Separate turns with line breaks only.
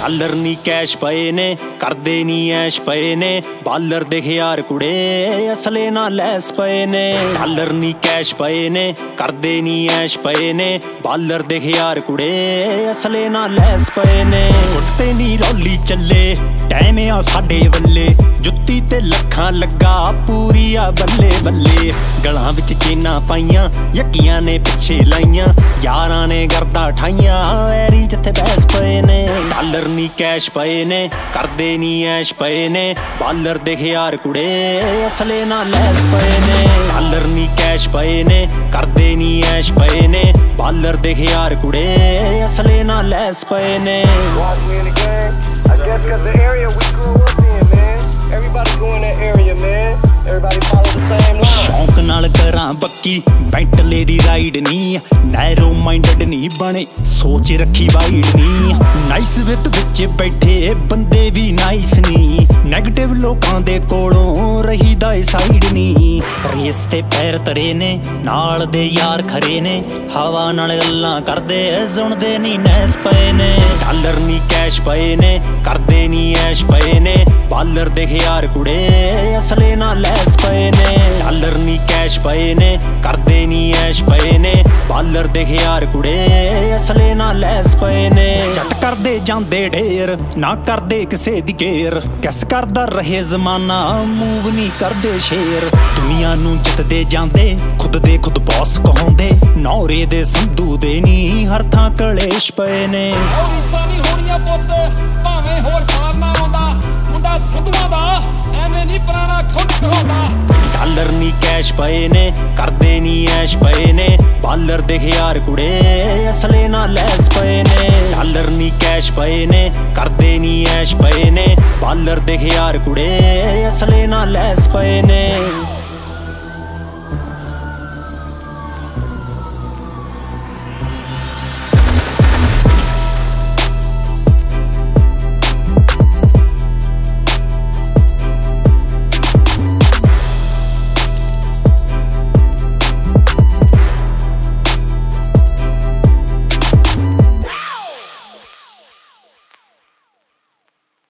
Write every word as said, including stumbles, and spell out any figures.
Dollar ਨੀ cash ਪਏ ਨੇ, ਕਰਦੇ ਨੀ ਐਸ਼ ਪਏ ਨੇ, ਬਾਲਰ ਦੇ ਖਿਆਰ ਕੁੜੇ ਅਸਲੇ ਨਾਲ ਲੈਸ ਪਏ ਨੇ। ਡਾਲਰ ਨੀ ਕੈਸ਼ ਪਏ ਨੇ, ਕਰਦੇ ਨੀ ਐਸ਼ ਪਏ ਨੇ, ਬਾਲਰ ਦੇ ਖਿਆਰ ਕੁੜੇ ਅਸਲੇ ਨਾਲ ਲੈਸ ਪਏ ਨੇ। ਉੱਤੇ ਨੀ ਰੌਲੀ ਚੱਲੇ ਟਾਈਮ ਆ ਸਾਡੇ ਵੱਲੇ, ਜੁੱਤੀ ਤੇ ਲੱਖਾਂ ਲੱਗਾ ਪੂਰੀ ਆ ਬੱਲੇ ਬੱਲੇ। ਗਲਾਂ ਵਿੱਚ ਚੇਨਾਂ ਪਾਈਆਂ ਯੱਕੀਆਂ ਨੇ ਪਿੱਛੇ ਲਾਈਆਂ, ਯਾਰਾਂ ਨੇ ਗਰਦਾ ਠਾਈਆਂ ਐਰੀ ਜਿੱਥੇ ਬੈਸ ਪਏ ਨੇ। ਡਾਲਰ ਨੀ ਕੈਸ਼ ਪਏ ਨੇ, ਕਰਦੇ ਨੀ ਐਸ਼ ਪਏ ਨੇ, ਬਾਲਰ ਦੇ ਖਿਆਰ ਕੁੜੇ ਅਸਲੇ ਨਾਲ ਲੈਸ ਪਏ ਨੇ। ਡਾਲਰ ਨੀ ਕੈਸ਼ ਪਏ ਨੇ, ਕਰਦੇ ਨੀ ਐਸ਼ ਪਏ ਨੇ, ਬਾਲਰ ਦੇ ਖਿਆਰ ਕੁੜੇ ਅਸਲੇ ਨਾਲ ਲੈਸ ਪਏ ਨੇ। ਸ਼ੌਂਕ ਨਾਲ ਕਰਾਂ ਬੱਕੀ ਬੈਂਟਲੇ ਦੀ ਰਾਈਡ ਨੀ, ਨੈਰੋ ਮਾਈਂਡਡ ਨੀ ਬਣੇ ਸੋਚ ਰੱਖੀ ਵਾਈਡ ਨੀ। ਨਾਈਸ ਵਿਦ ਵਿੱਚ ਬੈਠੇ ਬੰਦੇ ਵੀ ਨਾਈਸ ਨੀ, ਨੈਗੇਟਿਵ ਲੋਕਾਂ ਦੇ ਕੋਲੋਂ ਰਹੀਦਾ ਏ ਸਾਈਡ ਨੀ। ਰੇਸ ਤੇ ਪੈਰ ਤਰੇ ਨੇ, ਨਾਲ ਦੇ ਯਾਰ ਖਰੇ ਨੇ, ਹਵਾ ਨਾਲ ਗੱਲਾਂ ਕਰਦੇ ਸੁਣਦੇ ਨੀ ਨੈਸ ਪਏ ਨੇ। ਡਾਲਰ ਨੀ ਕੈਸ਼ ਪਏ ਨੇ, ਕਰਦੇ ਨੀ ਐਸ਼ ਪਏ ਨੇ, ਬਾਲਰ ਦੇ ਖਿਆਰ ਕੁੜੇ ਅਸਲੇ ਨਾਲ ਲੈਸ ਪਏ ਨੇ। ਡਾਲਰ ਨੀ ਕੈਸ਼ ਪਏ ਨੇ, ਕਰਦੇ ਨੀ ਐਸ਼ ਪਏ ਨੇ, ਬਾਲਰ ਦੇ ਖਿਆਰ ਕੁੜੇ ਅਸਲੇ ਨਾਲ ਲੈਸ ਪਏ ਨੇ। ਜੱਟ ਕਰਦੇ ਜਾਂਦੇ ਢੇਰ, ਨਾ ਕਰਦੇ ਕਿਸੇ ਦੀ ਕੇਅਰ, ਕਿਸ ਕਰਦਾ ਰਹੇ ਜ਼ਮਾਨਾ ਮੂਵ ਨੀ ਕਰਦੇ ਸ਼ੇਰ। ਦੁਨੀਆ ਨੂੰ ਜਿੱਤਦੇ ਜਾਂਦੇ ਖੁਦ ਦੇ ਖੁਦ ਬੌਸ ਕਹਾਉਂਦੇ, ਨੌਰੇ ਦੇ ਸੰਧੂ ਦੇ ਨੀ ਹਰ ਥਾਂ ਕਲੇਸ਼ ਪਏ ਨੇ।
ਭਾਵੇਂ ਹੋਰ ਸਾਰ ਨਾ ਆਉਂਦਾ ਮੁੰਡਾ ਸੰਧੂਆਂ ਦਾ, ਐਵੇਂ ਨੀ ਪੁਰਾਣਾ ਖੁੱਡ ਕਹਾਉਂਦਾ।
ਡਾਲਰ ਨੀ ਕੈਸ਼ ਪਏ ਨੇ, ਕਰਦੇ ਨੀ ਐਸ਼ ਪਏ ਨੇ, ਬਾਲਰ ਦੇ ਖਿਆਰ ਕੁੜੇ ਅਸਲੇ ਨਾਲ ਲੈਸ ਪਏ ਨੇ। ਡਾਲਰ ਨੀ ਕੈਸ਼ ਪਏ ਨੇ, ਕਰਦੇ ਨੀ ਐਸ਼ ਪਏ ਨੇ, ਬਾਲਰ ਦੇ ਖਿਆਰ ਕੁੜੇ ਅਸਲੇ ਨਾਲ ਲੈਸ ਪਏ ਨੇ।